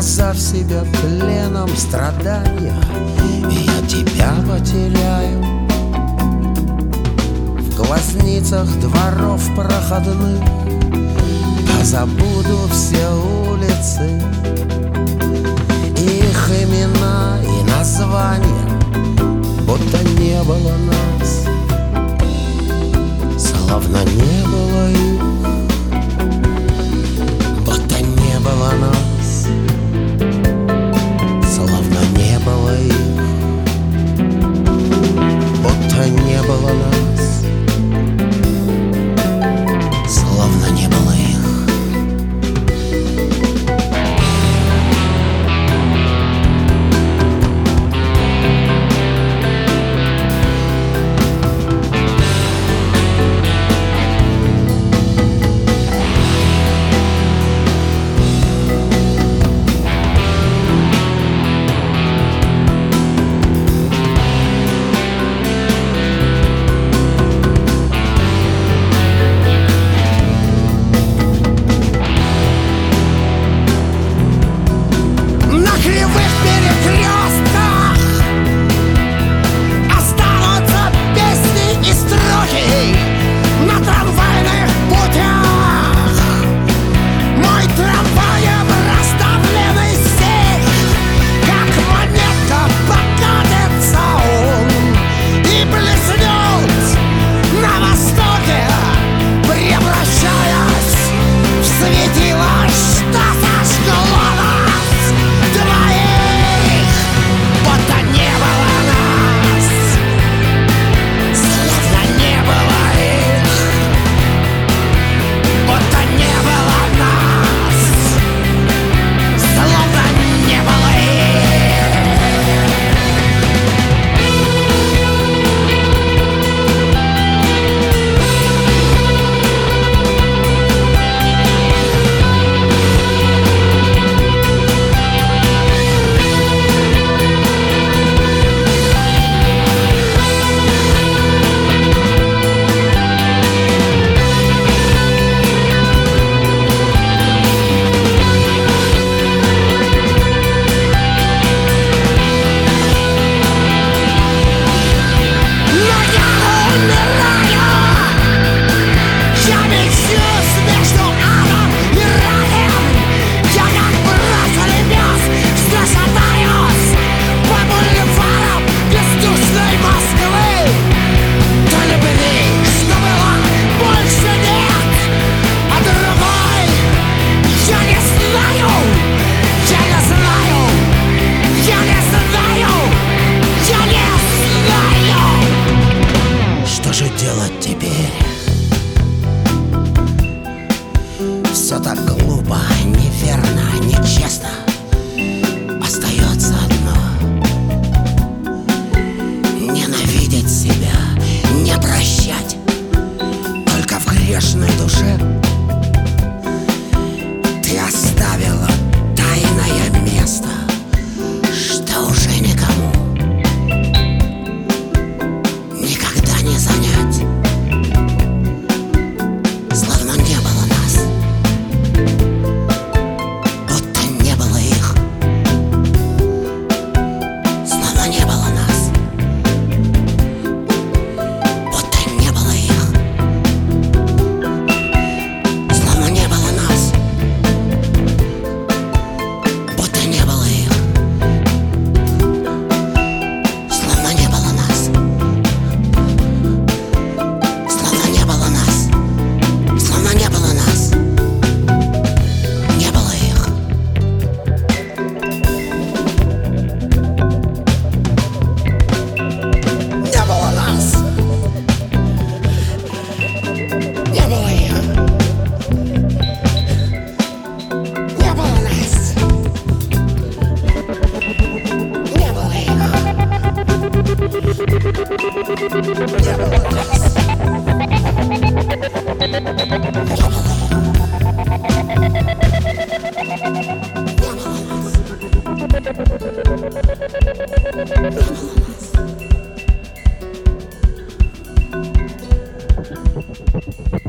Сказав себе пленом страдания, я тебя потеряю. В глазницах дворов проходных позабуду все улицы, их имена и названия, будто не было нас, словно не было их, будто не было нас, словно не было их, будто не было нас, словно не было их. Все так глупо, неверно, нечестно. Остается одно: ненавидеть себя, не прощать. Только в грешной душе ты оставила тайное место, что уже никому никогда не занять. Словно не было нас, будто не было их. Словно не было нас, будто не было их. Словно не было нас, будто не было их. Словно не было нас, словно не было нас. Словно не было нас, не было их. Не было нас, не было их. Не было нас, не было их. Не было нас. Не было нас.